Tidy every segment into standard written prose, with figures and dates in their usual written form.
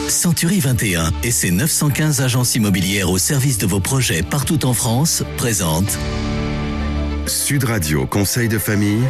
Century 21 et ses 915 agences immobilières au service de vos projets partout en France présentent Sud Radio Conseil de famille.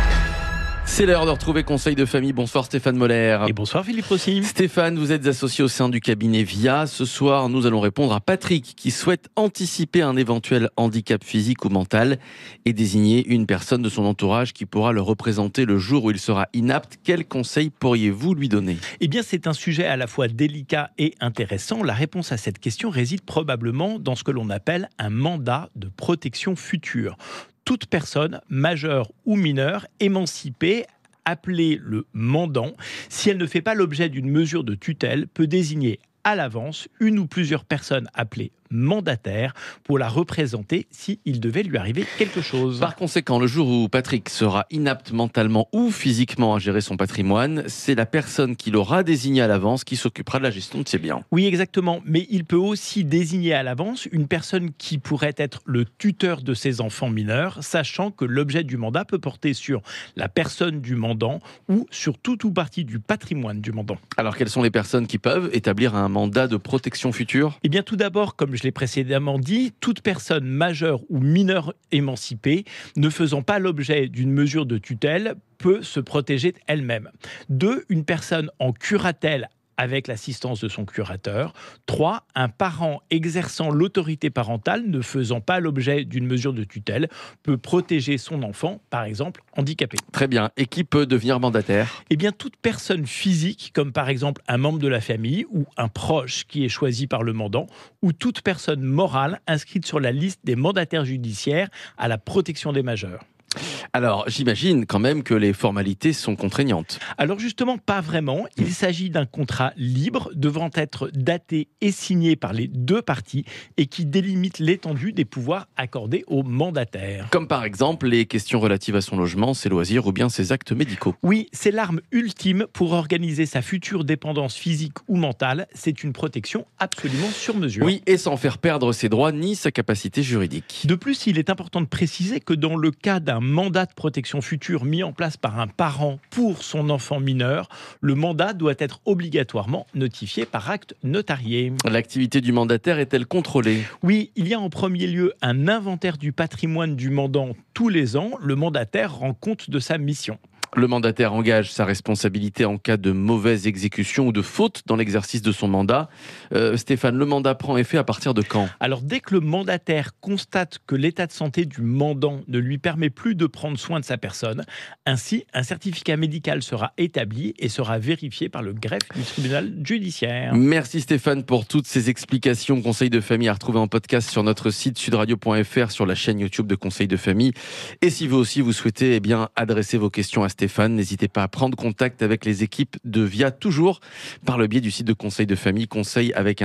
C'est l'heure de retrouver Conseil de famille. Bonsoir Stéphane Moller. Et bonsoir Philippe Rossi. Stéphane, vous êtes associé au sein du cabinet VIA. Ce soir, nous allons répondre à Patrick qui souhaite anticiper un éventuel handicap physique ou mental et désigner une personne de son entourage qui pourra le représenter le jour où il sera inapte. Quels conseils pourriez-vous lui donner ? Eh bien, c'est un sujet à la fois délicat et intéressant. La réponse à cette question réside probablement dans ce que l'on appelle un mandat de protection future. Toute personne, majeure ou mineure, émancipée, appelée le mandant, si elle ne fait pas l'objet d'une mesure de tutelle, peut désigner à l'avance une ou plusieurs personnes appelées mandataire pour la représenter s'il devait lui arriver quelque chose. Par conséquent, le jour où Patrick sera inapte mentalement ou physiquement à gérer son patrimoine, c'est la personne qui l'aura désigné à l'avance qui s'occupera de la gestion de ses biens. Oui, exactement. Mais il peut aussi désigner à l'avance une personne qui pourrait être le tuteur de ses enfants mineurs, sachant que l'objet du mandat peut porter sur la personne du mandant ou sur tout ou partie du patrimoine du mandant. Alors, quelles sont les personnes qui peuvent établir un mandat de protection future ? Eh bien, tout d'abord, comme je l'ai précédemment dit, toute personne majeure ou mineure émancipée ne faisant pas l'objet d'une mesure de tutelle peut se protéger elle-même. 2, une personne en curatelle avec l'assistance de son curateur. 3, un parent exerçant l'autorité parentale ne faisant pas l'objet d'une mesure de tutelle peut protéger son enfant, par exemple handicapé. Très bien. Et qui peut devenir mandataire ? Eh bien, toute personne physique, comme par exemple un membre de la famille ou un proche qui est choisi par le mandant, ou toute personne morale inscrite sur la liste des mandataires judiciaires à la protection des majeurs. Alors, j'imagine quand même que les formalités sont contraignantes. Alors justement, pas vraiment. Il s'agit d'un contrat libre devant être daté et signé par les deux parties et qui délimite l'étendue des pouvoirs accordés aux mandataires. Comme par exemple les questions relatives à son logement, ses loisirs ou bien ses actes médicaux. Oui, c'est l'arme ultime pour organiser sa future dépendance physique ou mentale. C'est une protection absolument sur mesure. Oui, et sans faire perdre ses droits ni sa capacité juridique. De plus, il est important de préciser que dans le cas d'un mandat de protection future mis en place par un parent pour son enfant mineur, le mandat doit être obligatoirement notifié par acte notarié. L'activité du mandataire est-elle contrôlée ? Oui, il y a en premier lieu un inventaire du patrimoine du mandant tous les ans. Le mandataire rend compte de sa mission. Le mandataire engage sa responsabilité en cas de mauvaise exécution ou de faute dans l'exercice de son mandat. Stéphane, le mandat prend effet à partir de quand ? Alors, dès que le mandataire constate que l'état de santé du mandant ne lui permet plus de prendre soin de sa personne, ainsi, un certificat médical sera établi et sera vérifié par le greffe du tribunal judiciaire. Merci Stéphane pour toutes ces explications. Conseil de famille à retrouver en podcast sur notre site sudradio.fr, sur la chaîne YouTube de Conseil de famille. Et si vous aussi vous souhaitez adresser vos questions à Stéphane, n'hésitez pas à prendre contact avec les équipes de VIA, toujours par le biais du site de Conseil de famille, conseil avec un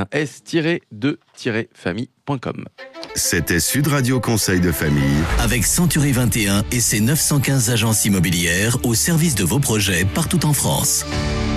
s-de-famille.com. C'était Sud Radio Conseil de famille. avec Century 21 et ses 915 agences immobilières au service de vos projets partout en France.